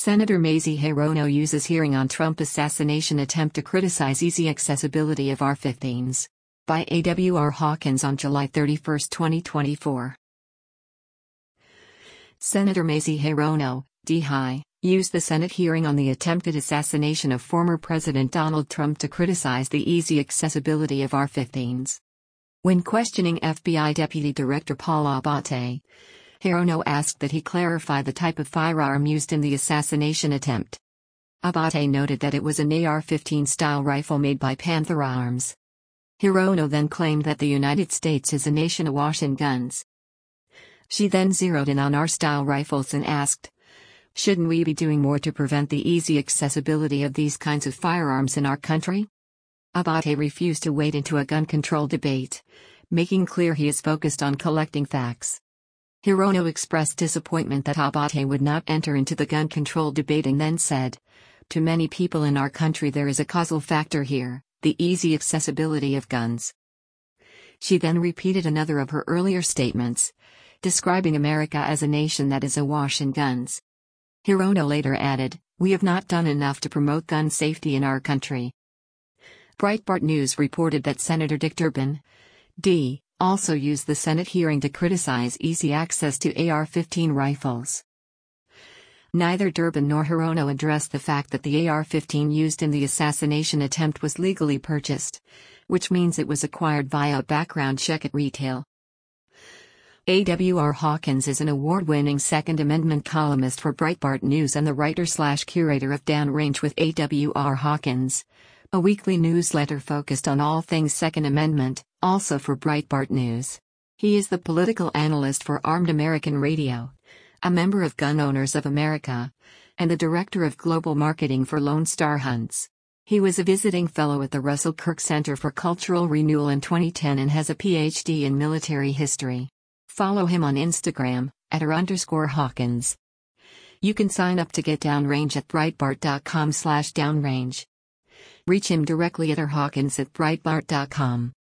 Senator Mazie Hirono uses hearing on Trump assassination attempt to criticize easy accessibility of AR-15s. By A.W.R. Hawkins on July 31, 2024. Senator Mazie Hirono, D-High, used the Senate hearing on the attempted assassination of former President Donald Trump to criticize the easy accessibility of AR-15s. When questioning FBI Deputy Director Paul Abbate, Hirono asked that he clarify the type of firearm used in the assassination attempt. Abbate noted that it was an AR-15 style rifle made by Panther Arms. Hirono then claimed that the United States is a nation awash in guns. She then zeroed in on AR-style rifles and asked, "Shouldn't we be doing more to prevent the easy accessibility of these kinds of firearms in our country?" Abbate refused to wade into a gun control debate, making clear he is focused on collecting facts. Hirono expressed disappointment that Abbate would not enter into the gun control debate and then said, "To many people in our country there is a causal factor here, the easy accessibility of guns." She then repeated another of her earlier statements, describing America as a nation that is awash in guns. Hirono later added, "We have not done enough to promote gun safety in our country." Breitbart News reported that Senator Dick Durbin, D., also used the Senate hearing to criticize easy access to AR-15 rifles. Neither Durbin nor Hirono addressed the fact that the AR-15 used in the assassination attempt was legally purchased, which means it was acquired via a background check at retail. A.W.R. Hawkins is an award-winning Second Amendment columnist for Breitbart News and the writer/curator of Downrange with A.W.R. Hawkins, a weekly newsletter focused on all things Second Amendment, also for Breitbart News. He is the political analyst for Armed American Radio, a member of Gun Owners of America, and the director of global marketing for Lone Star Hunts. He was a visiting fellow at the Russell Kirk Center for Cultural Renewal in 2010 and has a PhD in military history. Follow him on Instagram, @r_Hawkins. You can sign up to get Downrange at Breitbart.com/downrange. Reach him directly at rhawkins@breitbart.com.